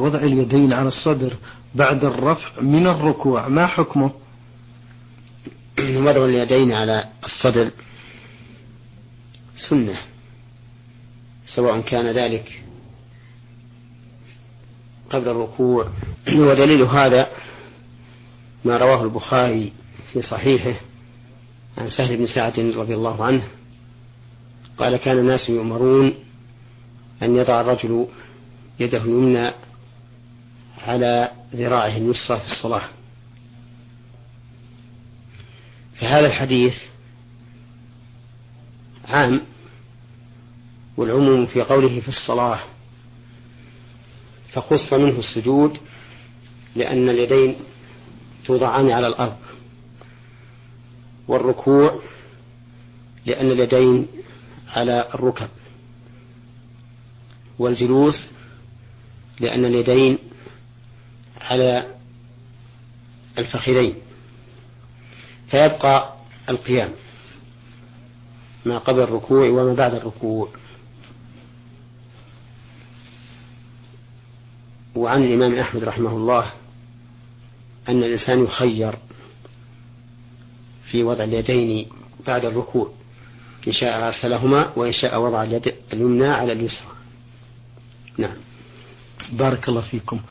وضع اليدين على الصدر بعد الرفع من الركوع ما حكمه؟ وضع اليدين على الصدر سنة، سواء كان ذلك قبل الركوع. ودليل هذا ما رواه البخاري في صحيحه عن سهل بن سعد رضي الله عنه قال: كان الناس يؤمرون أن يضع الرجل يده اليمنى على ذراعه اليسرى في الصلاة. فهذا الحديث عام، والعموم في قوله في الصلاة، فخص منه السجود لأن اليدين توضعان على الأرض، والركوع لأن اليدين على الركب، والجلوس لأن اليدين على الفخذين، فيبقى القيام ما قبل الركوع وما بعد الركوع. وعن الإمام أحمد رحمه الله أن الإنسان يخير في وضع اليدين بعد الركوع، إن شاء أرسلهما وإن شاء وضع اليد اليمنى على اليسرى. نعم. بارك الله فيكم.